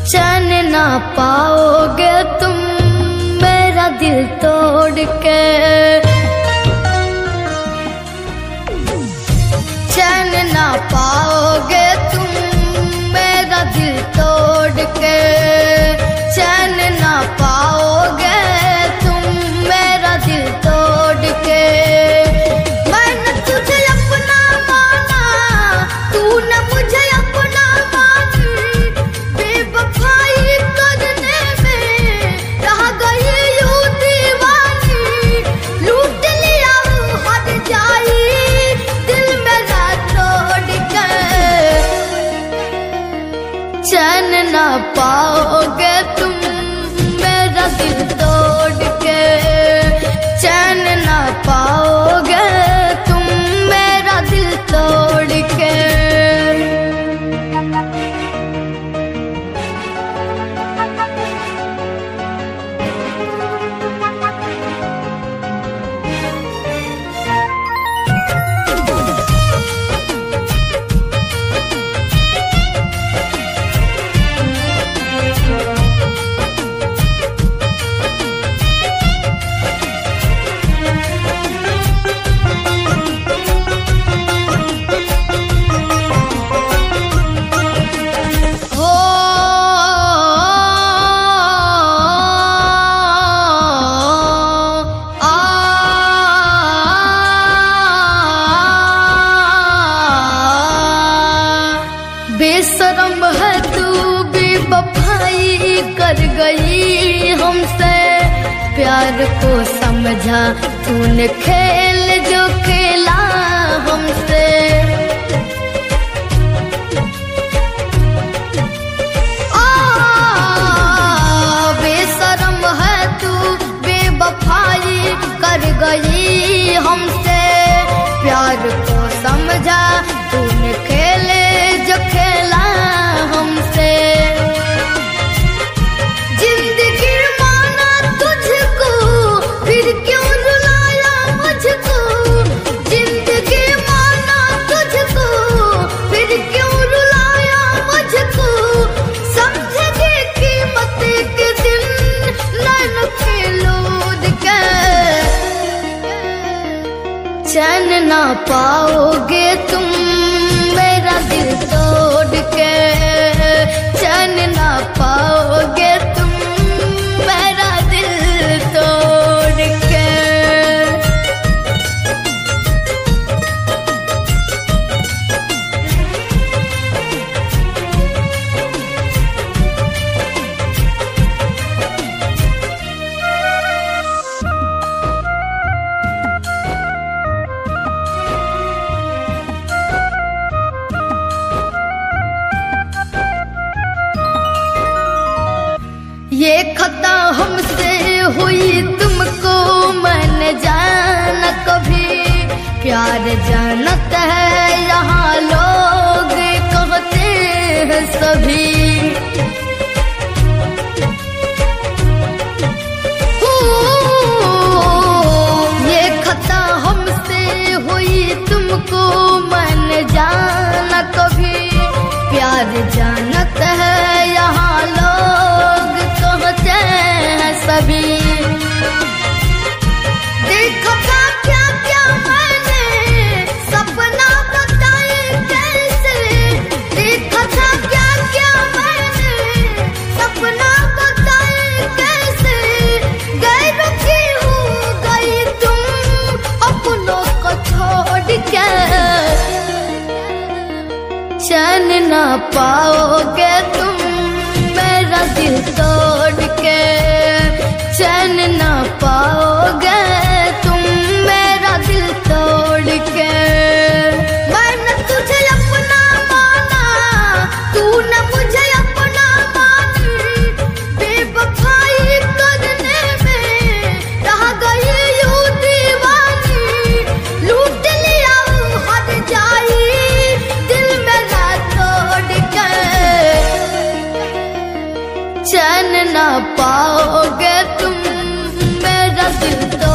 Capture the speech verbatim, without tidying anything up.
चैन ना पाओगे तुम मेरा दिल तोड़ के, चैन ना पाओगे तुम मेरा दिल तोड़ के, चैन ना पाओगे तुम मेरा दिल तोड़ के। मैंने तुझे अपना माना, तूने मुझे अपना मानी, बेवफाई करने में रह गई यूं दीवानी, लूट लिया हद जाई दिल मेरा तोड़ के। चैन ना पाओगे तुम मेरा दिल तोड़ के, चैन ना पाओगे तुम मेरा दिल तोड़ के। बेशरम है तू बेवफाई कर गई हमसे, प्यार को समझा तूने खेल जो खेला हमसे। आ बेशरम है तू बेवफाई कर गई हमसे, प्यार को समझा तूने खेले जो खेला हमसे। जिंदगी माना तुझको फिर क्यों रुलाया मुझको, जिंदगी माना तुझको फिर क्यों रुलाया मुझको। समझेगी कीमत के दिन नैन के लोद के, चैन ना पाओगे तुम मेरा दिल तोड़ के, चैन ना पाओगे तुम मेरा दिल तोड़ के। ये खता हमसे हुई तुमको मैंने जाना कभी, प्यार जानत है यहाँ लोग कहते हैं सभी। हो ये खता हमसे हुई तुमको मैंने जाना कभी, प्यार जानत है यहाँ लोग कहते हैं सभी। देखा क्या क्या मैंने सपना बताए कैसे, देखा था क्या क्या मैंने सपना बताए कैसे। गैर की हो गई तुम अपनों को छोड़ के, चैन ना पाओगे तुम मेरा दिल तोड़ के, चैन ना पाओगे तुम मेरा दिल तोड़ के। मैंने तुझे अपना माना, तूने मुझे अपना मानी, बेवफाई करने में रह गई यूं दीवानी, लूट लिया हद जाई दिल मेरा तोड़ के। चैन ना पाओगे तुम मेरा दिल तो